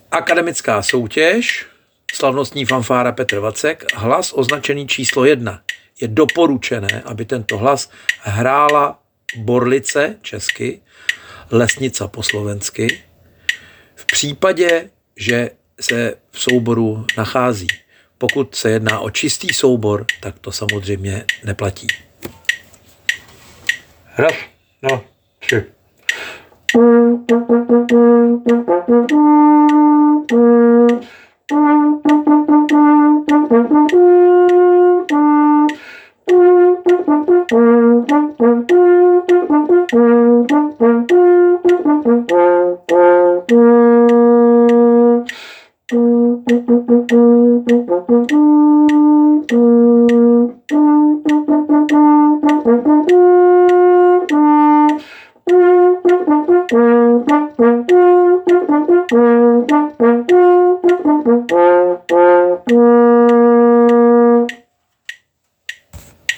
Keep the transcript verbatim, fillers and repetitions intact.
Akademická soutěž, slavnostní fanfára Petr Vacek, hlas označený číslo jedna. Je doporučené, aby tento hlas hrála Borlice česky, Lesnica po slovensky, v případě, že se v souboru nachází. Pokud se jedná o čistý soubor, tak to samozřejmě neplatí. Raz, dva, tři. Thank you.